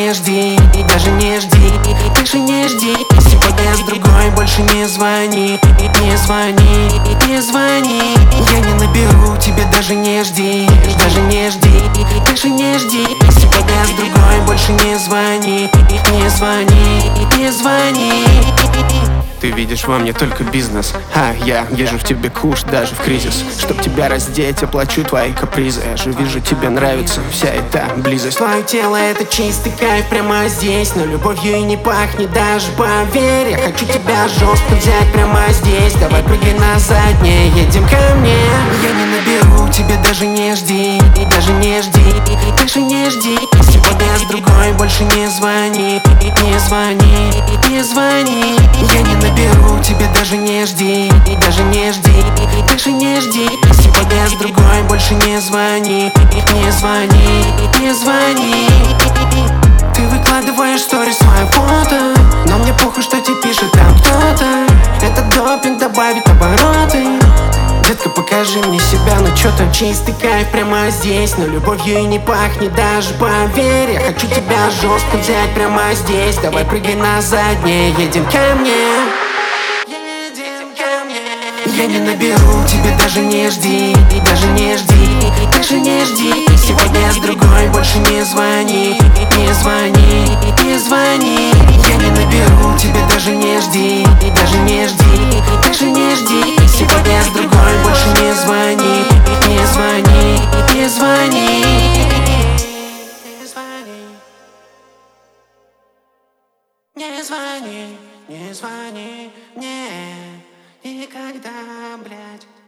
не жди, и даже не жди, больше не жди. Сегодня с другой больше не звони, не звони, не звони. Я не наберу, тебе даже не жди, даже не жди, больше не жди. Сегодня с другой больше не звони, не звони, не звони. Ты видишь во мне только бизнес, а я вижу в тебе куш даже в кризис. Чтоб тебя раздеть, оплачу твои капризы. Я же вижу, тебе нравится вся эта близость. Твое тело — это чистый кайф прямо здесь, но любовью и не пахнет, даже поверь. Я хочу тебя жестко взять прямо здесь. Давай прыгай на заднее, едем ко мне. Я не наберу, тебе даже не жди, даже не жди, больше не жди. Сегодня с другой больше не звони, не звони, не звони. Я не наберу, тебе даже не жди, даже не жди, больше не жди. Сегодня с другой больше не звони, не звони, не звони. Ты выкладываешь в сторис свое фото, но мне похуй, что тебе пишет там кто-то. Этот допинг добавит обороты. Детка, покажи мне себя, ну чё там чистый кайф прямо здесь, но любовью и не пахнет, даже поверь. Я хочу тебя жестко взять прямо здесь. Давай прыгай на заднее, едем ко мне. Я не наберу, тебе даже не жди, даже не жди, даже не жди. Сегодня с другой больше не звони, не звони, не звони. Я не наберу, тебе даже не жди, даже не жди, даже не жди. Сегодня с другой больше не звони, не звони, не звони. Не звони, не звони, не, никогда, блядь.